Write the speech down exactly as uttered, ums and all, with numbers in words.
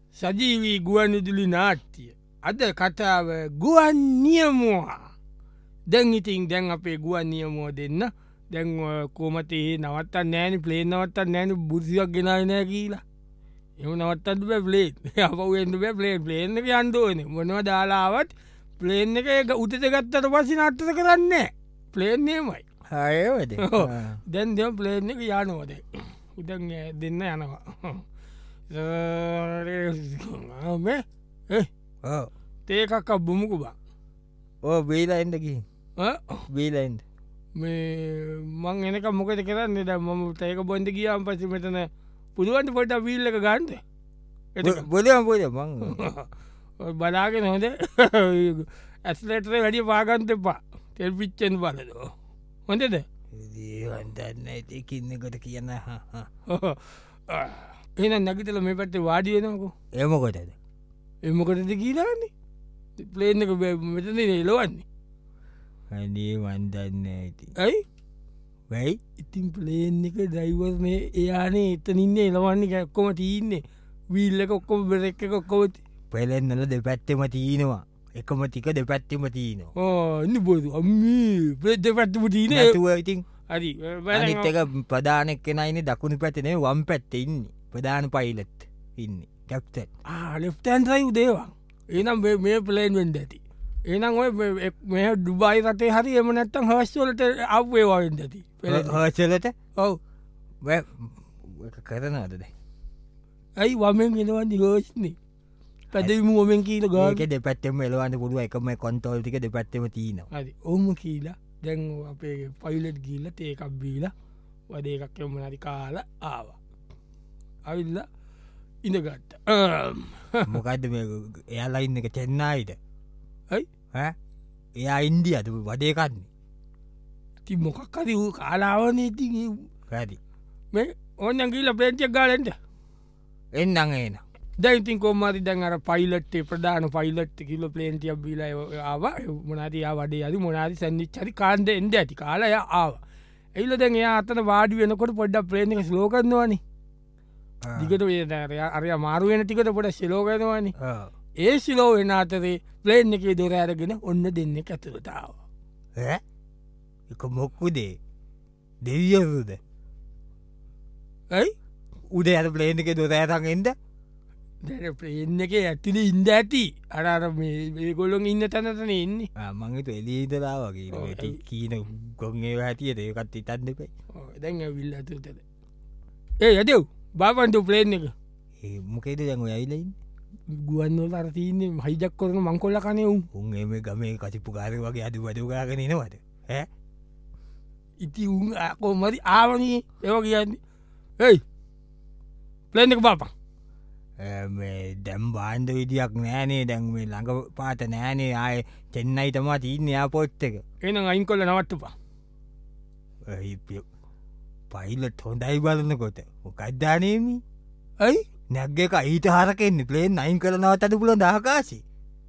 සජීවී ගුවන් විදුලි නාට්‍ය අද කතාව ගුවන් නියමුවා. දැන් ඉතින් දැන් අපේ ගුවන් නියමුව දෙන්න දැන් කෝමතේ නවත්තන්න නෑනි ප්ලේන් නවත්තන්න නෑන බුද්ධියක් ගෙනයි නෑ කියලා එම නවත්තන්න බෑ ප්ලේන් අපවෙන්න බෑ ප්ලේන් ප්ලේන් එක අන්දෝන මොනවා දාලාවත් ප්ලේන් එක උතත ගත්තට පසි නට්ටත කරන්න ප්ලේන්නේමයි හයවද දැන් දෙම ප්ලේන් එක යානෝද උදන් දෙන්න යනවා මේ තේකක්ක බුමුකු බා ඕ බේලයින්ටකි බේලයින්ට මේ මං එනක මොකද කරන්න ද මම තේක බොන්ද කියාම් පසි මෙතන පුදුුවන්ට පොට විල්ල එක ගන්ද බොදම පොද මං බලාගෙන හොඳ ඇස්ලටර වැඩිය පාගන්ත එපා තෙල් පිච්චෙන් බලදෝ හොඳද දන්න ඇතිකින්නකට කියන්න එන නැගිතල මේ පැත්තේ වාඩියනකු එමකොටද එමකොටද කියලාන්නේ ප්ලේන් එක මෙතන එලවන්නේ අඩේ වන්දන්න ඇති ඇයි වැයි ඉතින් ප්ලේන් එක ඩයිවර්නය එයානේ එතනින්න එලවන්නේ ඇක්කොම තියන්නේ වීල්ල එක ඔක්කොම බෙර එක ඔක්කොවති පෙලෙන්නල දෙපැත්තෙම තියනවා එකම ටික දෙපැත්තෙම තියනවා ඉන්න බොතු අම්මී ප්‍රේ් දෙපැත්තම තියන ඇතුව ඉතින් හරි අනිත් එක ප්‍රධානෙක් කෙනයින දකුණු පැතිනේ වම් පැත්ත ඉන්න ප්‍රධාන පයිලත් ඉන්න කැප්ත ලෙෆ්ටන්රයි දේවා එනම් මේ පලේන් වෙන්ඩ ඇති එනම් ඔය මේ ඩුබයි රටේ හරි එම නැත්තම් හවස්වලට අව්වේවාෙන්ට ඇති හචලට ඔව් කරනවදද ඇයි වමෙන් එනවන්දි හෝස්නේ පැදවිම ොමෙන් කියීල ගාක දෙපැත්තෙම එලවන්න පුරුව එකම කොන්තෝල්ටික දෙපැත්තම තියන හරි ඔහම කියීලා දැන් අපේ පයිලට් ගිල්ල ඒකක් බීල වඩ එකක් එම නරි කාල ආවා අවිල්ල ඉඳගත්ත මොකක්ද එයාලයින්න එක චෙන්නායිද ඇයි එයා ඉන්දිය අද වඩේකන්නේ ති මොකක්කද වූ කාලාවනය ති පැදි මේ ඕන්න කියීල පේටියක් ගාලෙන්ට එන්නං එන දැයිතින් කොමරි දැන් අර පයිලට්ේ ප්‍රධාන පයිලට් කිල පලේන්ටිය බිල ආව මොනාතියා වඩේ අද මොනාති සැන්නිච්චරි කාන්ද එන්ද ඇති කාලය ආව එයිල දැන් එයා අතන වාඩි වෙනකොට පොඩ්ඩ ප්ලේන් එක ස්ලෝකරනවානි දිගට වේදරය අරය මාරුවෙන ටිකට පොට සිලෝගනවානි ඒ සිලෝ වෙන අතරේ ප්ලේන් එකේ දොර අරගෙන ඔන්න දෙන්න ඇතුළතාව එක මොක්කුදේ දෙවියරුද ඇයි උඩ ඇත ප්ලේන් එක දොර ඇතන්ගෙන්ද දැ ප්‍රේන් එක ඇතිල ඉන්ද ඇති අරර මේ ගොල්ලොන් ඉන්න තැනතන එන්නේ මංගේතු එලීදලා වගේ කීන ගොන්ගේ ඇතියට ඒකත් ඉතන් දෙපයි දැන් විල්ල ඇතුතද ඒ යදව් බාපන්තු ප්ලේන් එක ඒ මොකේද දැන් ඇයිලයින් ගුවන්වල අරතින්නේ මහිජක් කරන මංකොල්ල කනයවුම් උන් එම ගමේ කසිපු කාරය වගේ අද වඩගාගෙන නවාද හැ ඉති උන් කොමරි ආවනී ඒව කියන්නේ ඒයි ප්ලේන් එක බාපන් දැම් බාන්ධ විදියක් නෑනේ දැන් මේ ළඟ පාත නෑනේ ආය චෙන්නයි තමා තිීන්න යාපොට් එක එන අයින් කොල්ල නවට්ටපා පයිලට හොඳයි බලන්නකොට මොකක්දානේමි ඇයි නැග්ග එක ඊට හරකෙන්නේ ප්ලේන් අයින් කරනවත් අද පුල දහකාසි